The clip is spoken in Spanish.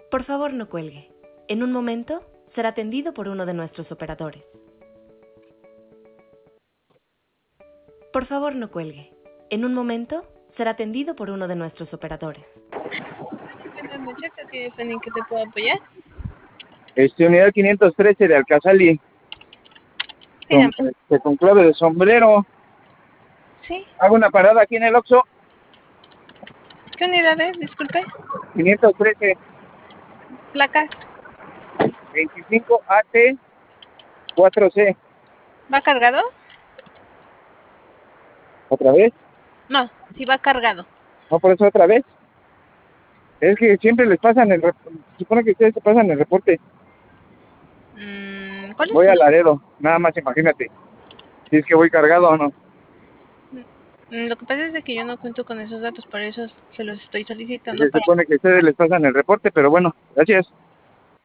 Por favor, no cuelgue. En un momento será atendido por uno de nuestros operadores. Por favor, no cuelgue. En un momento será atendido por uno de nuestros operadores. Buenas noches, ¿a ti Fanny, que te puedo apoyar? Unidad 513 de Alcazali, Dígame. con clave de sombrero. Sí. Hago una parada aquí en el Oxxo. ¿Qué unidades? Disculpe. 513, Placas. 25 AT 4C. ¿Va cargado? ¿Otra vez? No, sí va cargado. No, por eso otra vez. Es que siempre les pasan el reporte. Supone que ustedes se pasan el reporte. ¿Cuál es Voy su a nombre? Laredo, nada más imagínate. Si es que voy cargado o no. Lo que pasa es de que yo no cuento con esos datos, por eso se los estoy solicitando Se para... supone que ustedes les pasan el reporte, pero bueno, gracias.